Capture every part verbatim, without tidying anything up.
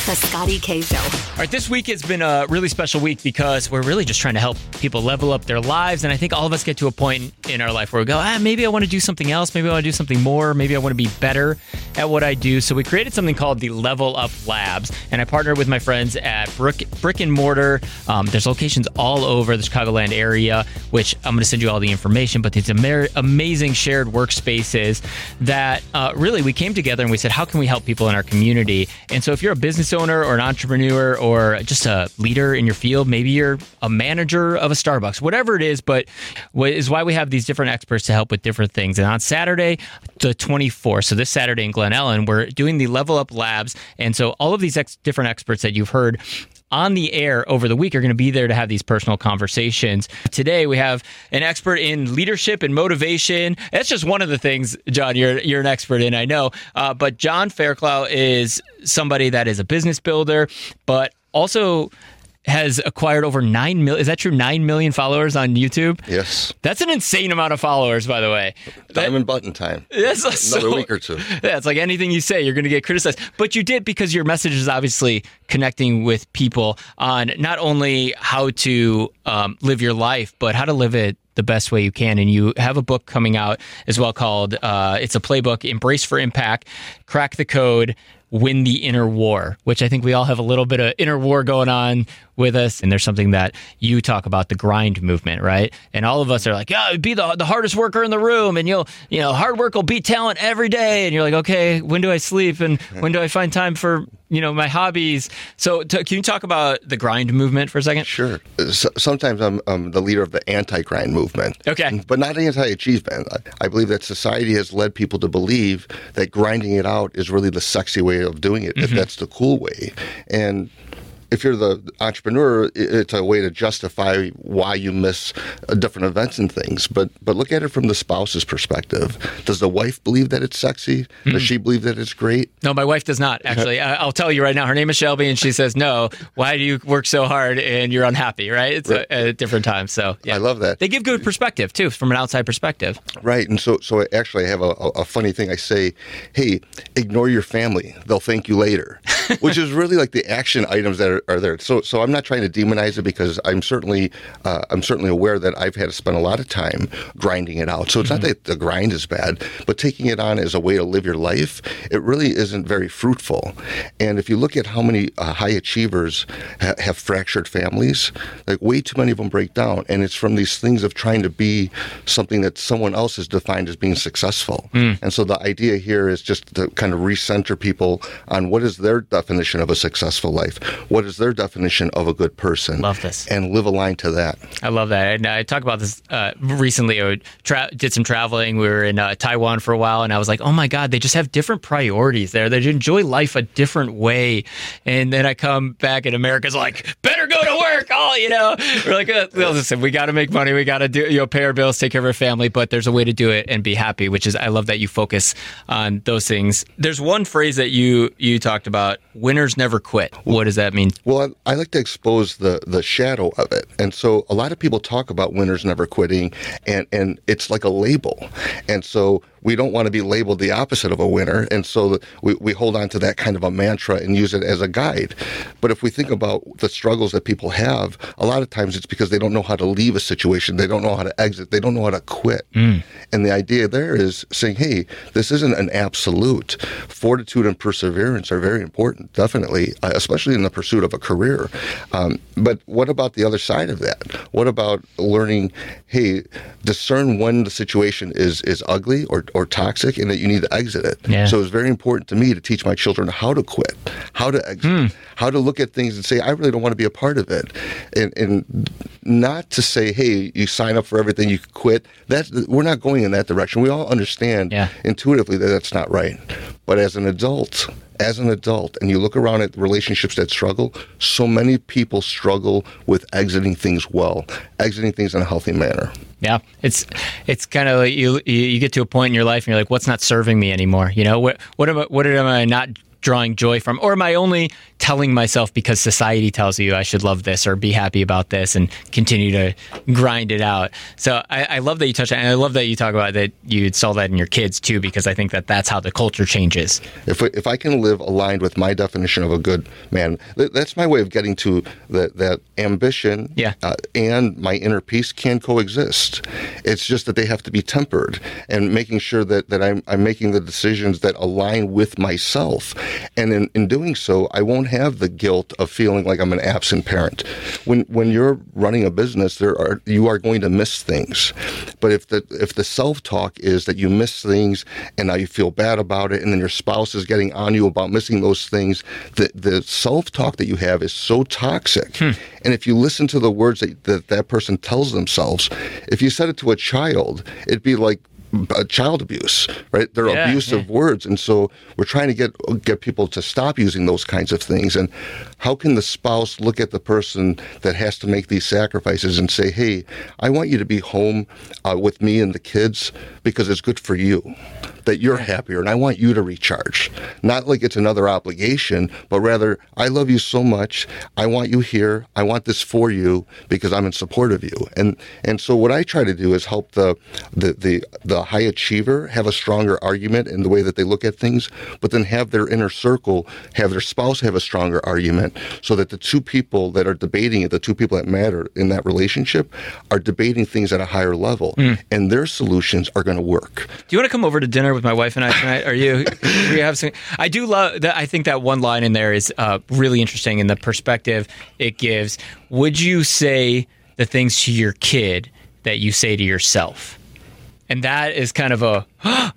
The Scotty K Show. All right, this week has been a really special week because we're really just trying to help people level up their lives. And I think all of us get to a point in our life where we go, ah, maybe I want to do something else. Maybe I want to do something more. Maybe I want to be better at what I do. So we created something called the Level Up Labs. And I partnered with my friends at Brick, Brick and Mortar. Um, there's locations all over the Chicagoland area, which I'm going to send you all the information. But these am- amazing shared workspaces that uh, really we came together and we said, how can we help people in our community? And so if you're a business owner or an entrepreneur or just a leader in your field, maybe you're a manager of a Starbucks, whatever it is, but what is why we have these different experts to help with different things. And on Saturday, the twenty-fourth, so this Saturday in Glen Ellen, we're doing the Level Up Labs. And so all of these ex- different experts that you've heard on the air over the week are going to be there to have these personal conversations. Today, we have an expert in leadership and motivation. That's just one of the things, John, you're you're an expert in, I know. Uh, but John Fairclough is somebody that is a business builder, but also has acquired over nine million. Is that true? Nine million followers on YouTube? Yes. That's an insane amount of followers, by the way. Diamond button time. That's Another so, week or two. Yeah, it's like anything you say, you're going to get criticized. But you did because your message is obviously connecting with people on not only how to um, live your life, but how to live it the best way you can. And you have a book coming out as well called, uh, it's a playbook, Embrace for Impact, Crack the Code, Win the Inner War, which I think we all have a little bit of inner war going on with us. And there's something that you talk about, the grind movement, right? And all of us are like, yeah, be the the hardest worker in the room. And you'll, you know, hard work will beat talent every day. And you're like, okay, when do I sleep? And when do I find time for, you know, my hobbies? So t- can you talk about the grind movement for a second? Sure. So, sometimes I'm, I'm the leader of the anti-grind movement. Okay. But not anti-achievement. I, I believe that society has led people to believe that grinding it out is really the sexy way of doing it, mm-hmm. that that's the cool way. And if you're the entrepreneur, it's a way to justify why you miss different events and things. But but look at it from the spouse's perspective. Does the wife believe that it's sexy? Mm-hmm. Does she believe that it's great? No, my wife does not, actually. I'll tell you right now. Her name is Shelby, and she says, no, why do you work so hard and you're unhappy, right? It's right. A, a different time. So yeah. I love that. They give good perspective, too, from an outside perspective. Right. And so, so actually, I have a, a funny thing. I say, hey, ignore your family. They'll thank you later, which is really like the action items that are Are there. So, so I'm not trying to demonize it because I'm certainly, uh, I'm certainly aware that I've had to spend a lot of time grinding it out. So it's mm-hmm. not that the grind is bad, but taking it on as a way to live your life, it really isn't very fruitful. And if you look at how many uh, high achievers ha- have fractured families, like way too many of them break down, and it's from these things of trying to be something that someone else has defined as being successful. Mm. And so the idea here is just to kind of recenter people on what is their definition of a successful life, what is their definition of a good person. Love this. And live aligned to that. I love that. And I talked about this uh, recently. I tra- did some traveling. We were in uh, Taiwan for a while, and I was like, oh my God, they just have different priorities there. They enjoy life a different way. And then I come back, and America's like, better go to work. Oh, you know, we're like, uh, listen, we got to make money. We got to do, you know, pay our bills, take care of our family, but there's a way to do it and be happy, which is, I love that you focus on those things. There's one phrase that you, you talked about, winners never quit. What does that mean? Well, I like to expose the, the shadow of it. And so a lot of people talk about winners never quitting, and, and it's like a label. And so we don't want to be labeled the opposite of a winner. And so we, we hold on to that kind of a mantra and use it as a guide. But if we think about the struggles that people have, a lot of times it's because they don't know how to leave a situation. They don't know how to exit. They don't know how to quit. Mm. And the idea there is saying, hey, this isn't an absolute. Fortitude and perseverance are very important, definitely, uh, especially in the pursuit of a career. Um, but what about the other side of that? What about learning, hey, discern when the situation is, is ugly or or toxic and that you need to exit it. Yeah. So it's very important to me to teach my children how to quit, how to exit, mm. how to look at things and say, I really don't want to be a part of it. And, and not to say, hey, you sign up for everything, you quit. That's, we're not going in that direction. We all understand yeah. intuitively that that's not right. But as an adult, as an adult, and you look around at relationships that struggle, so many people struggle with exiting things well, exiting things in a healthy manner. Yeah, it's it's kind of like you you get to a point in your life and you're like, what's not serving me anymore? You know, what what am I, what am I not drawing joy from? Or am I only telling myself because society tells you I should love this or be happy about this and continue to grind it out. So I, I love that you touched on, and I love that you talk about that you saw that in your kids too, because I think that that's how the culture changes. If if I can live aligned with my definition of a good man, that's my way of getting to that that ambition yeah. uh, and my inner peace can coexist. It's just that they have to be tempered, and making sure that, that I'm, I'm making the decisions that align with myself. And in, in doing so, I won't have the guilt of feeling like I'm an absent parent. When when you're running a business, there are you are going to miss things. But if the if the self-talk is that you miss things and now you feel bad about it, and then your spouse is getting on you about missing those things, the, the self-talk that you have is so toxic. Hmm. And if you listen to the words that, that that person tells themselves, if you said it to a child, it'd be like child abuse, right? They're yeah, abusive yeah. words. And so we're trying to get get people to stop using those kinds of things. And how can the spouse look at the person that has to make these sacrifices and say, hey, I want you to be home uh, with me and the kids because it's good for you, that you're happier, and I want you to recharge. Not like it's another obligation, but rather, I love you so much, I want you here, I want this for you because I'm in support of you. And and so what I try to do is help the the the, the high achiever have a stronger argument in the way that they look at things, but then have their inner circle, have their spouse have a stronger argument, so that the two people that are debating it, the two people that matter in that relationship, are debating things at a higher level, mm. and their solutions are going to work. Do you want to come over to dinner with my wife and I tonight? Are you? We have some. I do love that. I think that one line in there is uh, really interesting in the perspective it gives. Would you say the things to your kid that you say to yourself? And that is kind of a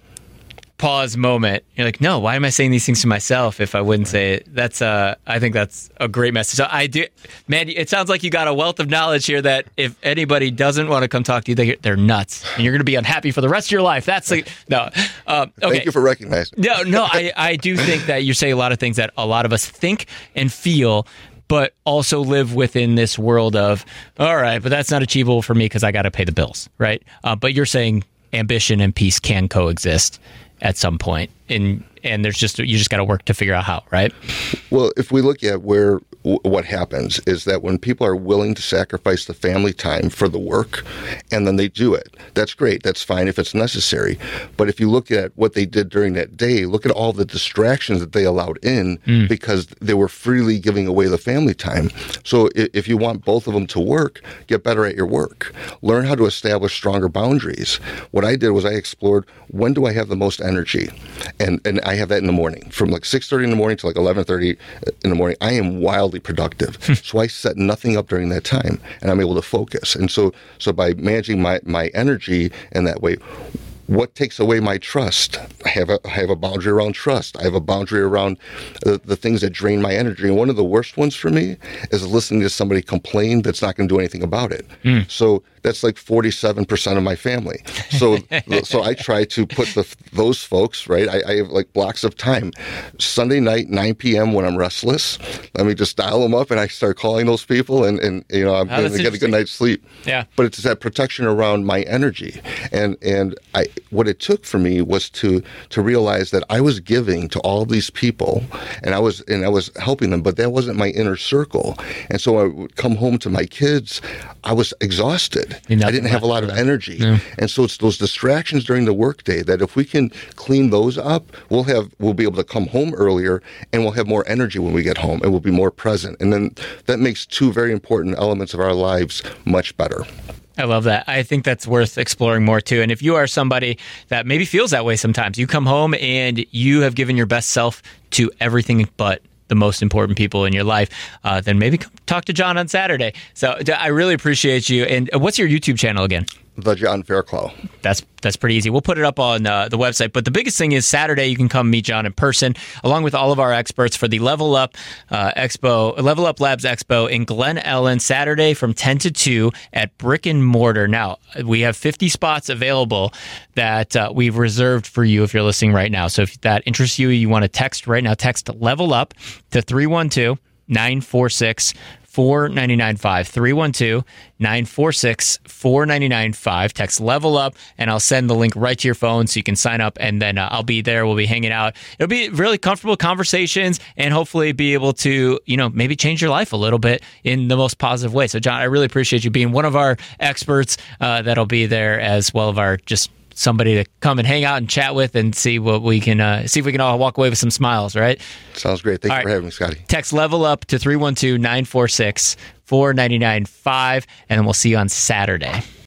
pause moment. You're like, no, why am I saying these things to myself if I wouldn't say it? That's uh, I think that's a great message. So I do, man. It sounds like you got a wealth of knowledge here that if anybody doesn't want to come talk to you, they, they're nuts, and you're going to be unhappy for the rest of your life. That's the no. Um, okay. Thank you for recognizing. No, no. I I do think that you say a lot of things that a lot of us think and feel, but also live within this world of, all right, but that's not achievable for me because I got to pay the bills, right? Uh, but you're saying ambition and peace can coexist at some point, and and there's just you just got to work to figure out how, right? Well, if we look at where what happens is that when people are willing to sacrifice the family time for the work, and then they do it, that's great. That's fine if it's necessary. But if you look at what they did during that day, look at all the distractions that they allowed in mm. because they were freely giving away the family time. So if you want both of them to work, get better at your work. Learn how to establish stronger boundaries. What I did was I explored, when do I have the most energy? And and I have that in the morning. From like six thirty in the morning to like eleven thirty in the morning, I am wildly productive. So I set nothing up during that time, and I'm able to focus. And so so by managing my, my energy in that way, what takes away my trust? I have a I have a boundary around trust. I have a boundary around the, the things that drain my energy. And one of the worst ones for me is listening to somebody complain that's not going to do anything about it. Mm. So that's like forty-seven percent of my family. So so I try to put the, those folks, right? I, I have like blocks of time. Sunday night, nine p.m. when I'm restless, let me just dial them up and I start calling those people, and, and you know, I'm oh, going to get a good night's sleep. Yeah. But it's that protection around my energy. And and I what it took for me was to to realize that I was giving to all these people, and I was and I was helping them, but that wasn't my inner circle. And so I would come home to my kids, I was exhausted. I didn't have a lot of energy. Yeah. And so it's those distractions during the workday that if we can clean those up, we'll have we'll be able to come home earlier, and we'll have more energy when we get home, and we'll be more present. And then that makes two very important elements of our lives much better. I love that. I think that's worth exploring more too. And if you are somebody that maybe feels that way sometimes, you come home and you have given your best self to everything but the most important people in your life, uh, then maybe come talk to John on Saturday. So I really appreciate you. And what's your YouTube channel again? The John Fairclough. That's that's pretty easy. We'll put it up on uh, the website. But the biggest thing is Saturday you can come meet John in person, along with all of our experts for the Level Up uh, Expo, Level Up Labs Expo in Glen Ellen, Saturday from ten to two at Brick and Mortar. Now, we have fifty spots available that uh, we've reserved for you if you're listening right now. So if that interests you, you want to text right now, text Level Up to three one two, nine four six, four four nine nine five. three one two, nine four six, four nine nine five. Text level up and I'll send the link right to your phone so you can sign up, and then uh, I'll be there. We'll be hanging out. It'll be really comfortable conversations and hopefully be able to, you know, maybe change your life a little bit in the most positive way. So John, I really appreciate you being one of our experts uh, that'll be there, as well as our just somebody to come and hang out and chat with and see what we can uh, see if we can all walk away with some smiles, right? Sounds great. Thank all you right. for having me, Scotty. Text level up to three one two, nine four six, four nine nine five, and then we'll see you on Saturday.